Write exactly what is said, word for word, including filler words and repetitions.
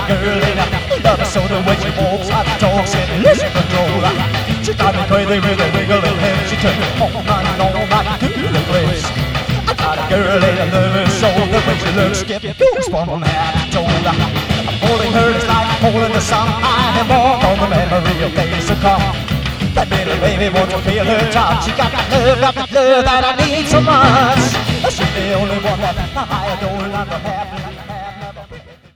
girl in a love so the way she walks, I talks and listen control. She got me crazy with a wiggle and head. She turned on and on like to the place. I got a girl in a nervous soul. The way she looks, get goose from head to toe. Holding her is like holding the sun. I am walk on the memory of days to come. That little baby wants to feel her touch. She got that love, got that love that I need so much. She's the only one that I adore and I'm happy.